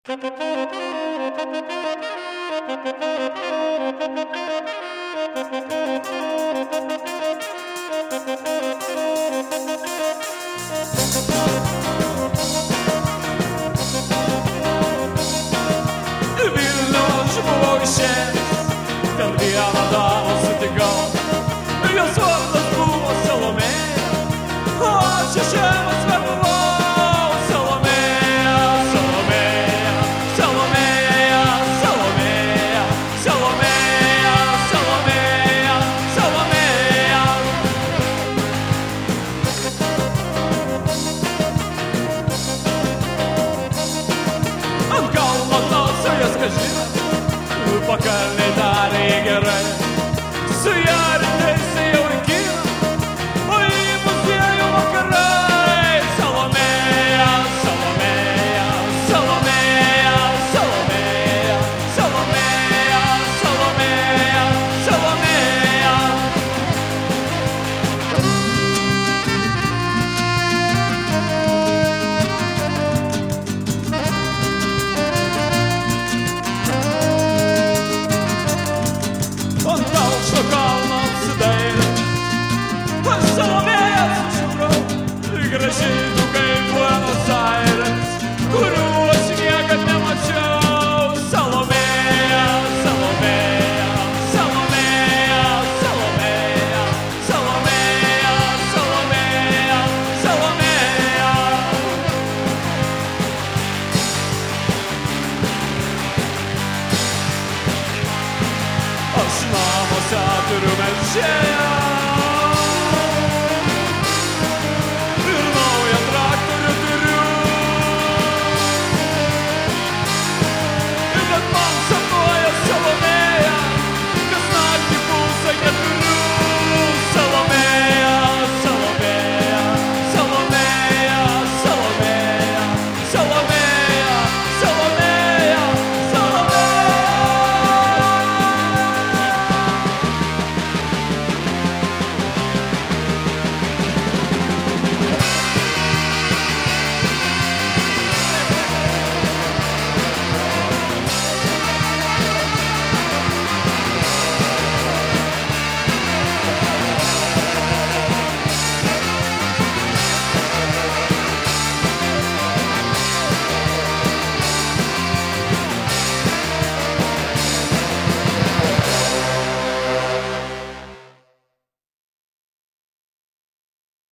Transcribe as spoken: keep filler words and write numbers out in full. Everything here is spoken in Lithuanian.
Vilnius buvo išėjęs, ten vieną damą sutikau. Jos vardas buvo Salomėja, o aš iš žemės verbavau. Salomėja, Salomėja, Salomėja, Salomėja, Salomėja, Salomėja, Salomėja. Ant kalno klauso jas kažina, pakalniai darė gerai. Su ja rytais jau į kiną, o į muziejų vakarai. Salomėja, Salomėja, Salomėja, Salomėja, Salomėja, Salomėja, Salomėja. Ant aukšto kalno apsidairė, aš Salomėją sučiupau. Gražiai tu kaip Buenos Aires, kurių aš niekad nemačiau. Salomėja, Salomėja, Salomėja, Salomėja, Salomėja, Salomėja, Salomėja. Aš namuose turiu melžėją,